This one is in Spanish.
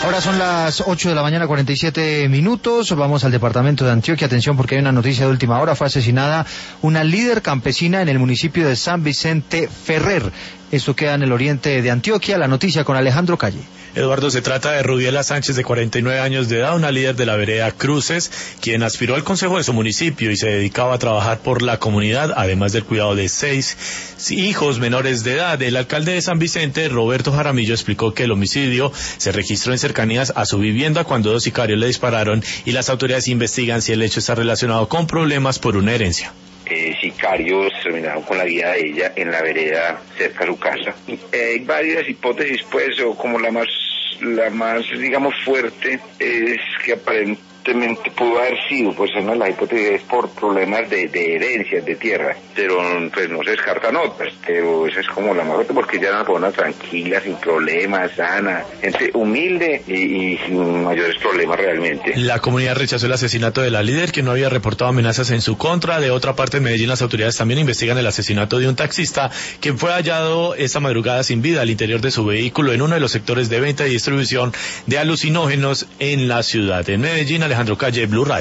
Ahora son las 8 de la mañana, 47 minutos. Vamos al departamento de Antioquia. Atención, porque hay una noticia de última hora. Fue asesinada una líder campesina en el municipio de San Vicente Ferrer. Esto queda en el oriente de Antioquia. La noticia con Alejandro Calle. Eduardo, se trata de Rubiela Sánchez, de 49 años de edad, una líder de la vereda Cruces, quien aspiró al consejo de su municipio y se dedicaba a trabajar por la comunidad, además del cuidado de 6 hijos menores de edad. El alcalde de San Vicente, Roberto Jaramillo, explicó que el homicidio se registró en cercanías a su vivienda cuando 2 sicarios le dispararon y las autoridades investigan si el hecho está relacionado con problemas por una herencia. Sicarios terminaron con la vida de ella en la vereda cerca de su casa. Hay varias hipótesis, pues, o como la más digamos fuerte es que aparentemente pudo haber sido, pues una de las hipótesis por problemas de herencias de tierra, pero pues no se descartan otras, pero esa es como la más fuerte porque ya era una persona tranquila, sin problemas, sana, gente humilde y sin mayores problemas realmente. La comunidad rechazó el asesinato de la líder, que no había reportado amenazas en su contra. De otra parte, en Medellín, las autoridades también investigan el asesinato de un taxista, quien fue hallado esta madrugada sin vida al interior de su vehículo en uno de los sectores de venta y distribución de alucinógenos en la ciudad. En Medellín, Alejandro Calle, Blue Radio.